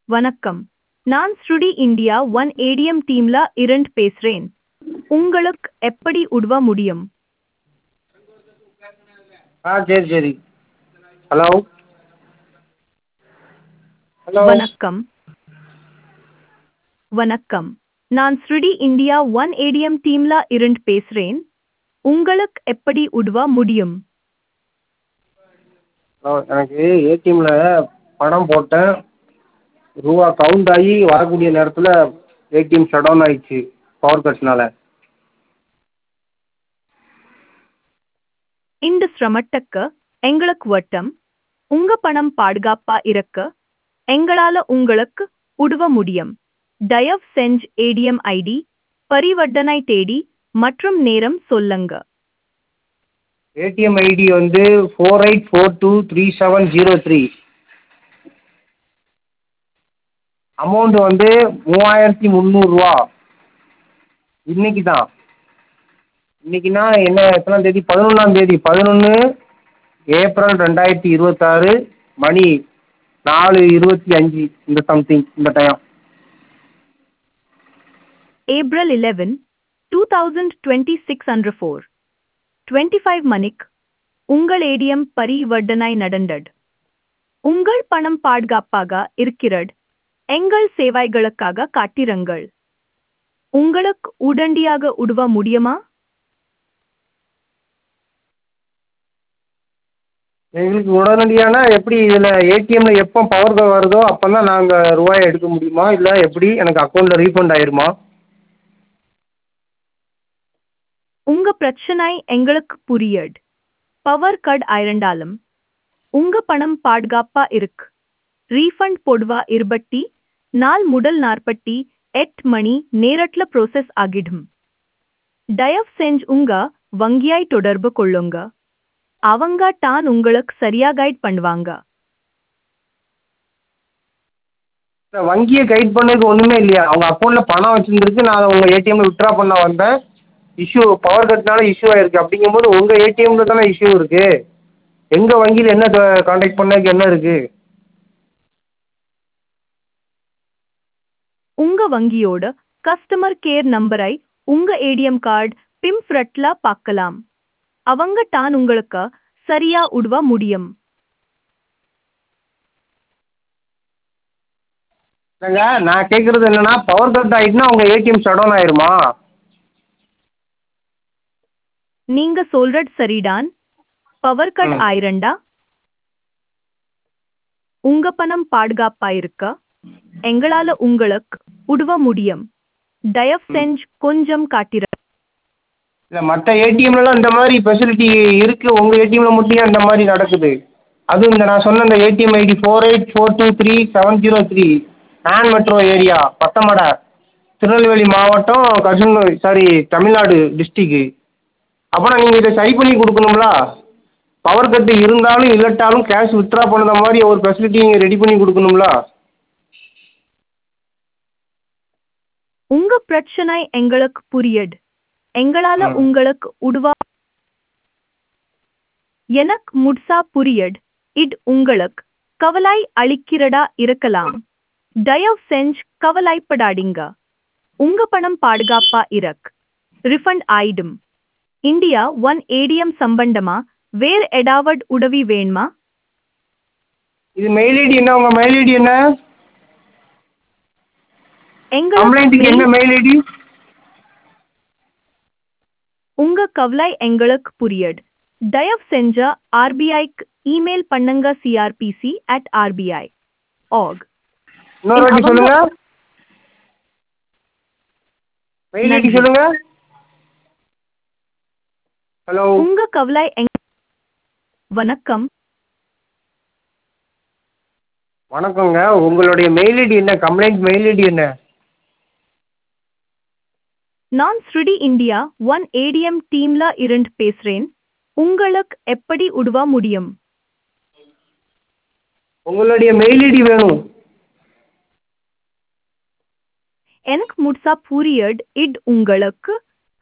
வணக்கம். நான் ஸ்ருடி India one ATM டீம்ல இருந்து பேசுறேன். உங்களுக்கு எப்படி உதவ முடியும்? சரி சரி. Hello hello. வணக்கம். வணக்கம். நான் ஸ்ருடி இந்தியா ஒன் ஏடிஎம் டீம்ல இருந்து பேசுறேன். உங்களுக்கு எப்படி உதவ முடியும்? ஹலோ, எனக்கு ஏடிஎம்ல பணம் போட்டேன். ரூபா கவுண்ட் ஆகி வரக்கூடிய நேரத்தில் ஏடிஎம் ஷட் டவுன் ஆயிடுச்சு பவர் கட்னால. இந்த சிரமத்துக்கு எங்களுக்கு வட்டம். உங்க பணம் பாதுகாப்பா இருக்க எங்களால உங்களுக்கு உதவ முடியும். தயவு செஞ்சு ஏடிஎம் ஐடி, பரிவர்த்தனை தேதி மற்றும் நேரம் சொல்லுங்க. ஏடிஎம் ஐடி வந்து 48423703. அமௌண்ட் வந்து 3300 இன்னைக்கு தான். இன்னைக்குன்னா என்ன எத்தனாம் தேதி? 11ஆம் தேதி. 11 ஏப்ரல் 2026 மணி 4:25 இந்த சம்திங் இந்த டைம். April 11, 2026 under 4, 25 மணிக்கு உங்கள் ஏடிஎம் பரிவர்த்தனை நடந்தது. உங்கள் பணம் பாதுகாப்பாக இருக்கிறது. எங்கள் சேவைகளுக்காக காத்திருங்கள். உங்களுக்கு உடனடியாக உதவ முடியுமா? எங்களுக்கு உடனடியான எப்படி இதில் ஏடிஎம்ல எப்போ பவர் வருதோ அப்போ தான் நாங்கள் ரூபாயை எடுக்க முடியுமா, இல்லை எப்படி எனக்கு அக்கௌண்ட்டில் ரீஃபண்ட் ஆயிருமா? உங்க பிரச்சனை எங்களுக்கு புரியுது. பவர் கட் ஆயிருந்தாலும் உங்க பணம் பாதுகாப்பா இருக்கு. ரீஃபண்ட் போடுவா 24 முதல் 48 மணி நேரத்துல ப்ரோசஸ் ஆகிடும். தயவு செஞ்சு உங்க வங்கியை தொடர்பு கொள்ளுங்க. அவங்க தான் உங்களுக்கு சரியா கைட் பண்ணுவாங்க. வங்கியை கைட் பண்ணதுக்கு ஒன்றுமே இல்லையா? அவங்க அக்கௌண்ட்டில் பணம் வச்சுருந்துருக்கு, நான் உங்கள் ஏடிஎம்ல வித்ட்ரா பண்ண வந்தேன். இஷ்யூ பவர் கட்னால இஷ்யூ ஆயிருக்கு. அப்படிங்கும்போது உங்கள் ஏடிஎம்ல தானே இஷ்யூ இருக்குது. எங்கள் வங்கியில் என்ன காண்டாக்ட் பண்ணதுக்கு என்ன இருக்குது? உங்க வங்கியோட கஸ்டமர் கேர் நம்பரை உங்க ஏடிஎம் கார்டு பிம்ஃப்ரட்ல பார்க்கலாம். அவங்க தான் உங்களுக்கு சரியா உதவ முடியும். இல்லைங்க, நான் கேட்குறது என்னன்னா, பவர் கட் ஆகிட்டுனா உங்கள் ஏடிஎம் ஷட் டவுன் ஆயிருமா? நீங்க சொல்றது சரிதான். பவர் கட் ம். ஆயிருண்டா உங்க பணம் பாதுகாப்பா இருக்க எங்களால உங்களுக்கு உதவ முடியும். தயவு செஞ்சு கொஞ்சம் காட்டிற. இல்லை, மற்ற ஏடிஎம்லலாம் இந்த மாதிரி ஃபெசிலிட்டி இருக்குது, உங்கள் ஏடிஎம்ல மட்டும் ஏன் இந்த மாதிரி நடக்குது? அதுவும் இந்த நான் சொன்ன இந்த ATM ID 48423703 on metro area Pathamadai, Tirunelveli மாவட்டம், தமிழ்நாடு டிஸ்ட்ரிக்கு. அப்போனா நீங்கள் இதை சரி பண்ணி கொடுக்கணும்ல. பவர் கட்டு இருந்தாலும் இல்லாட்டாலும் கேஷ் வித்ட்ரா பண்ணுற மாதிரி ஒரு ஃபெசிலிட்டி நீங்கள் ரெடி பண்ணி கொடுக்கணும்ல. உங்க பிரச்சனை எங்களுக்கு புரியுது. எங்களால ம். உங்களுக்கு உதவ எனக்கு முழுசா புரியுது. இது உங்களுக்கு கவலை அளிக்கிறதா இருக்கலாம். தயவு செஞ்சு கவலைப்படாதீங்க. உங்க பணம் பாதுகாப்பா இருக்கு. ரிஃபண்ட் ஆயிடும். இந்தியா ஒன் ஏடிஎம் சம்பந்தமா வேற ஏதாவது உதவி வேணுமா? இது மெயில் ஐடி என்ன? உங்கள் மெயில் ஐடி என்ன? எங்களுக்கு கம்ப்ளைண்ட்டுக்கு என்ன மெயில் ஐடி? உங்க கவலை எங்களுக்கு புரியுது. தயவு செஞ்ச ஆர்பிஐக்கு இமெயில் பண்ணுங்க. crpc@rbi.org. இன்னொரு வாட்டி சொல்லுங்க. மெயில் ஐடி நன்றி. சொல்லுங்க. ஹலோ. உங்க கவலை வணக்கம். வணக்கங்க. உங்களுடைய மெயில் ஐடி என்ன? கம்ப்ளைண்ட் மெயில் ஐடி என்ன? நான் ஸ்ருடி இந்தியா ஒன் ஏடிஎம் டீம்ல இருந்து பேசுறேன். உங்களுக்கு எப்படி உதவ முடியும்? உங்களுடைய மெயில் ஐடி வேணும். எனக்கு முழுசா புரியுது. இது உங்களுக்கு